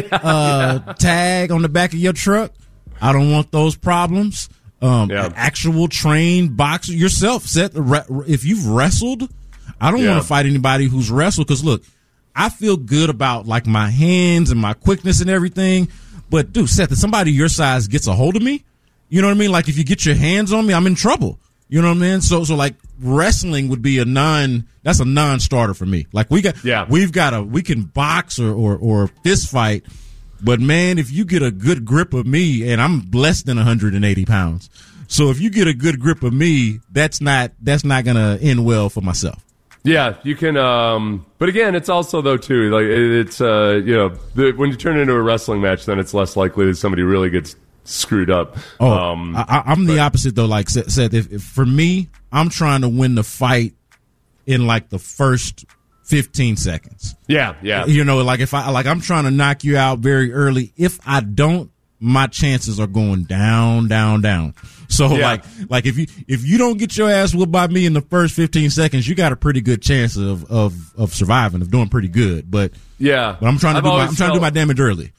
uh, tag on the back of your truck, I don't want those problems. Um, yeah. Actual trained boxer yourself, Seth, if you've wrestled, I don't yeah. want to fight anybody who's wrestled because, look, I feel good about, like, my hands and my quickness and everything. But, dude, Seth, if somebody your size gets a hold of me, you know what I mean? Like, if you get your hands on me, I'm in trouble. You know what I mean? So, so like, wrestling would be a non, that's a non-starter for me. Like, we got, yeah. we've got a, we can box or, or, or fist fight. But, man, if you get a good grip of me, and I'm less than one hundred eighty pounds. So, if you get a good grip of me, that's not, that's not going to end well for myself. Yeah, you can. Um, but again, it's also though too like it's uh, you know the, when you turn it into a wrestling match, then it's less likely that somebody really gets screwed up. Oh, um, I, I'm but, the opposite though. Like Seth, if, if for me, I'm trying to win the fight in like the first fifteen seconds. Yeah, yeah. You know, like if I like I'm trying to knock you out very early. If I don't, my chances are going down, down, down. So yeah. like, like if you if you don't get your ass whooped by me in the first fifteen seconds, you got a pretty good chance of of, of surviving, of doing pretty good. But yeah, but I'm trying to do my, I'm trying felt, to do my damage early.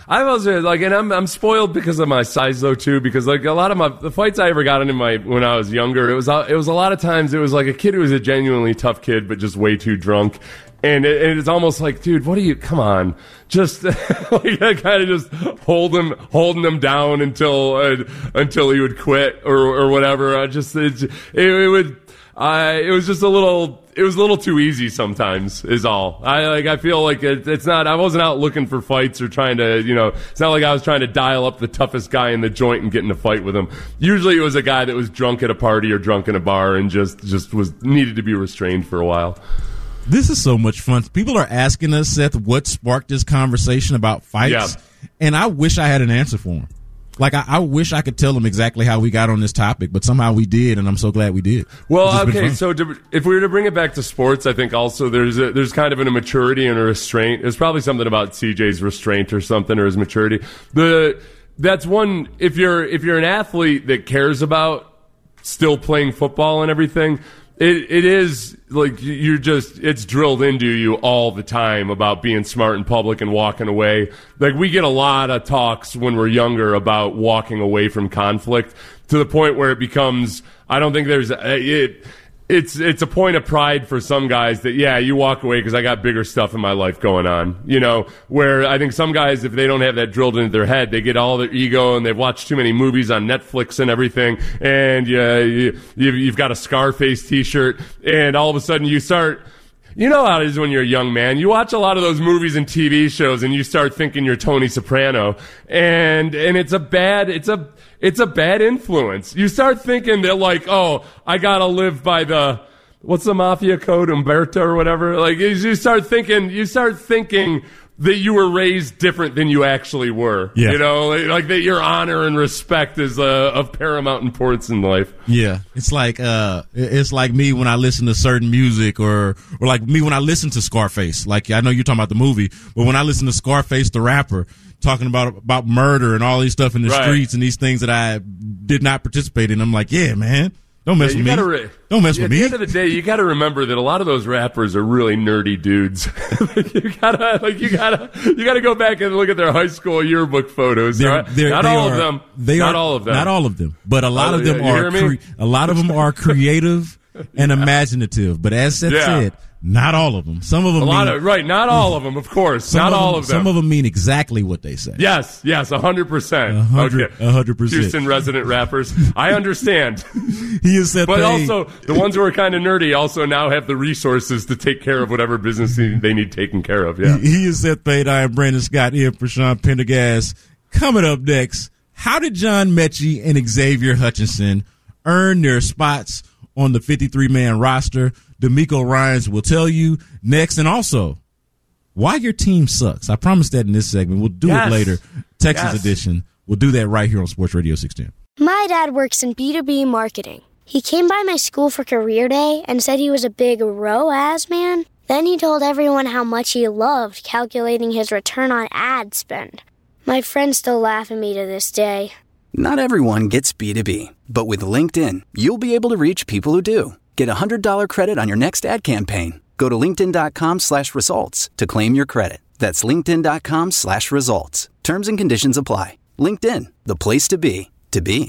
I was like, and I'm I'm spoiled because of my size though too, because like a lot of my the fights I ever got in my when I was younger, it was it was a lot of times it was like a kid who was a genuinely tough kid but just way too drunk. And it, and it's almost like, dude, what are you? Come on, just like I kind of just hold him, holding him down until uh, until he would quit or or whatever. I just it, it, it would, I it was just a little, it was a little too easy sometimes. Is all. I like. I feel like it, it's not. I wasn't out looking for fights or trying to, you know. It's not like I was trying to dial up the toughest guy in the joint and get in a fight with him. Usually, it was a guy that was drunk at a party or drunk in a bar and just just was needed to be restrained for a while. This is so much fun. People are asking us, Seth, what sparked this conversation about fights, yeah. and I wish I had an answer for them. Like, I, I wish I could tell them exactly how we got on this topic, but somehow we did, and I'm so glad we did. Well, okay, so to, if we were to bring it back to sports, I think also there's a, there's kind of an immaturity and a restraint. There's probably something about C J's restraint or something, or his maturity. The that's one. If you're if you're an athlete that cares about still playing football and everything. It it is like you're just it's drilled into you all the time about being smart in public and walking away. Like we get a lot of talks when we're younger about walking away from conflict to the point where it becomes I don't think there's it it's it's a point of pride for some guys that yeah you walk away because I got bigger stuff in my life going on, you know, where I think some guys if they don't have that drilled into their head they get all their ego and they've watched too many movies on Netflix and everything and yeah you, you've got a Scarface t-shirt and all of a sudden you start you know how it is when you're a young man. You watch a lot of those movies and T V shows and you start thinking you're Tony Soprano and and it's a bad it's a It's a bad influence. You start thinking that like, oh, I gotta live by the, what's the mafia code, Umberto or whatever. Like you start thinking, you start thinking that you were raised different than you actually were. Yeah. You know, like, like that your honor and respect is uh, of paramount importance in life. Yeah, it's like uh, it's like me when I listen to certain music, or or like me when I listen to Scarface. Like I know you're talking about the movie, but when I listen to Scarface, the rapper, talking about about murder and all these stuff in the right. streets and these things that I did not participate in, I'm like, yeah, man. Don't mess yeah, with me. Re- Don't mess yeah, with me. At the end of the day, you got to remember that a lot of those rappers are really nerdy dudes. like you gotta, like you gotta, you gotta go back and look at their high school yearbook photos. They're, right? they're, not they all are, of them. They not are, all of them. Not all of them. But a lot oh, of them yeah, are. Cre- a lot of them are creative and imaginative. But as Seth yeah. said, not all of them. Some of them. A mean, lot of right. Not all of them, of course. Not of all them, of them. Some of them mean exactly what they say. Yes, yes, a hundred percent. A hundred, okay. a hundred percent. Houston resident rappers. I understand. He is Seth But Payne. also, the ones who are kind of nerdy also now have the resources to take care of whatever business they need taken care of. Yeah. He, he is Seth Payne. I am Brandon Scott here for Sean Pendergast. Coming up next, how did John Mechie and Xavier Hutchinson earn their spots on the fifty-three man roster? D'Amico Ryans will tell you next. And also, why your team sucks. I promised that in this segment. We'll do yes. it later. Texas yes. edition. We'll do that right here on Sports Radio six ten. My dad works in B two B marketing. He came by my school for career day and said he was a big R O A S man. Then he told everyone how much he loved calculating his return on ad spend. My friends still laugh at me to this day. Not everyone gets B two B, but with LinkedIn, you'll be able to reach people who do. Get a one hundred dollars credit on your next ad campaign. Go to linkedin.com slash results to claim your credit. That's linkedin.com slash results. Terms and conditions apply. LinkedIn, the place to be, to be.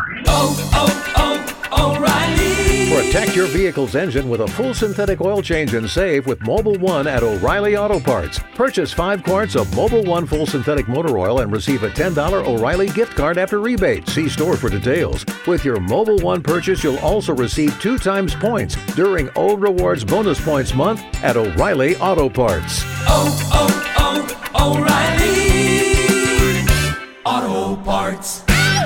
Oh, oh, oh, O'Reilly. Protect your vehicle's engine with a full synthetic oil change and save with Mobil one at O'Reilly Auto Parts. Purchase five quarts of Mobil one full synthetic motor oil and receive a ten dollars O'Reilly gift card after rebate. See store for details. With your Mobil one purchase, you'll also receive two times points during O Rewards Bonus Points Month at O'Reilly Auto Parts. Oh, oh, oh, O'Reilly Auto Parts.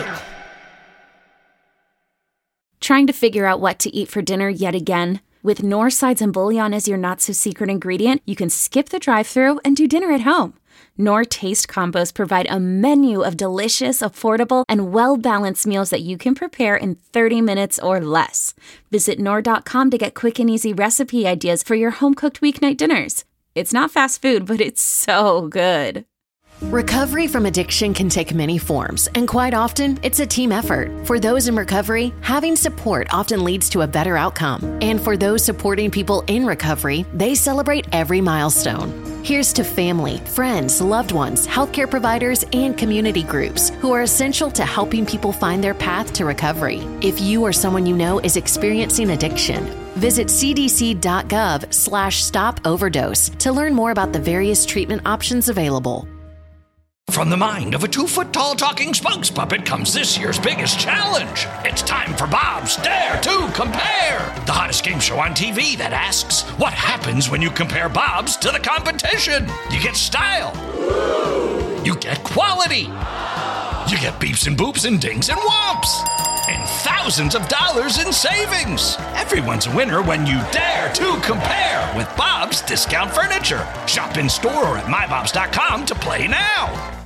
Trying to figure out what to eat for dinner yet again? With Knorr sides and bouillon as your not-so-secret ingredient, you can skip the drive-thru and do dinner at home. Knorr Taste Combos provide a menu of delicious, affordable, and well-balanced meals that you can prepare in thirty minutes or less. Visit Knorr dot com to get quick and easy recipe ideas for your home-cooked weeknight dinners. It's not fast food, but it's so good. Recovery from addiction can take many forms, and quite often, it's a team effort. For those in recovery, having support often leads to a better outcome. And for those supporting people in recovery, they celebrate every milestone. Here's to family, friends, loved ones, healthcare providers, and community groups who are essential to helping people find their path to recovery. If you or someone you know is experiencing addiction, visit cdc.gov slash stop overdose to learn more about the various treatment options available. From the mind of a two-foot-tall talking spokes puppet comes this year's biggest challenge. It's time for Bob's Dare to Compare, the hottest game show on T V that asks, what happens when you compare Bob's to the competition? You get style. You get quality. You get beeps and boops and dings and whomps. And thousands of dollars in savings. Everyone's a winner when you dare to compare with Bob's Discount Furniture. Shop in store or at my bobs dot com to play now.